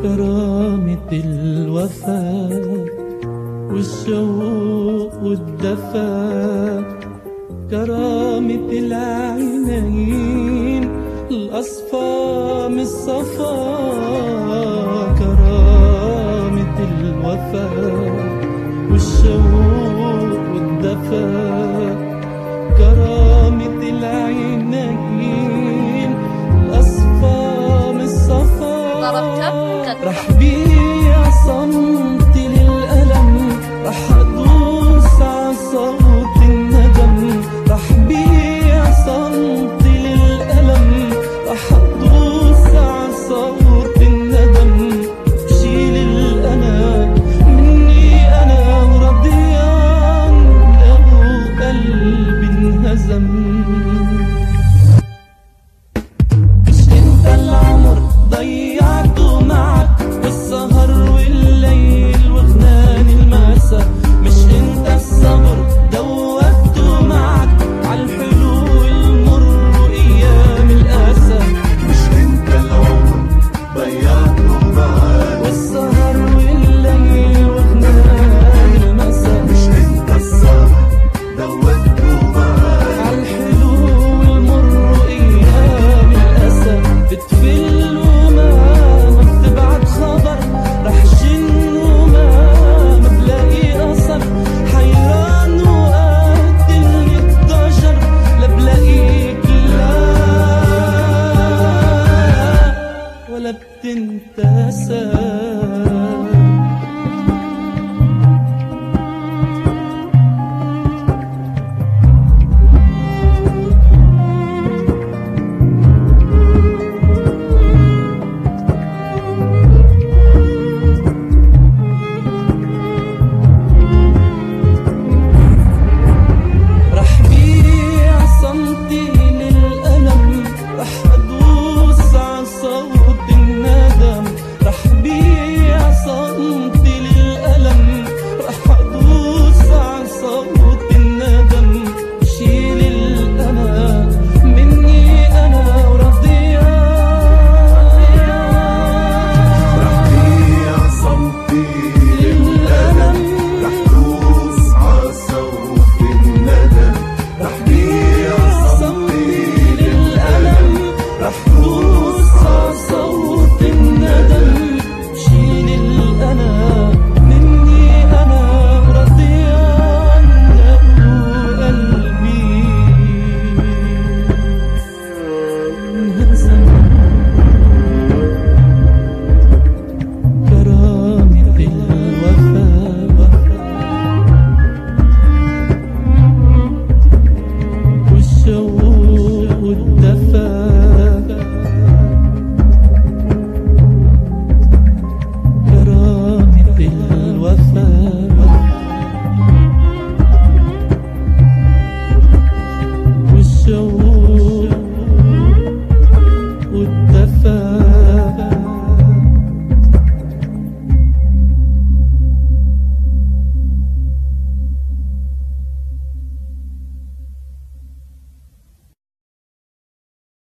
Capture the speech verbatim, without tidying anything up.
كرامة الوفاء والشوق والدفا، كرامة العينين الأصفى من الصفا، كرامة الوفاء والشوق والدفا، كرامة العينين الأصفى من الصفا. رح بيع صمتي للألم، رح أدوس ع صوت الندم، رح بيع صمتي للألم، رح أدوس ع صوت الندم، بشيل الأنا مني أنا ورضيان لو قلبي انهزم. مش انت العمر ضيعته معك والسهر والليل وغنان المسا، مش انت الصبر دوبته معك عالحلو والمر وايام الاسى، مش انت العمر ضيعته معك والسهر والليل وغنان المسا، مش انت الصبر دوبته معك عالحلو والمر وايام الاسى. بتفل وما ما بتبعت خبر، رح جن وما ما بلاقي اثر، حيران وقاتلني الضجر لبلاقيك لا ولا بتنتسى.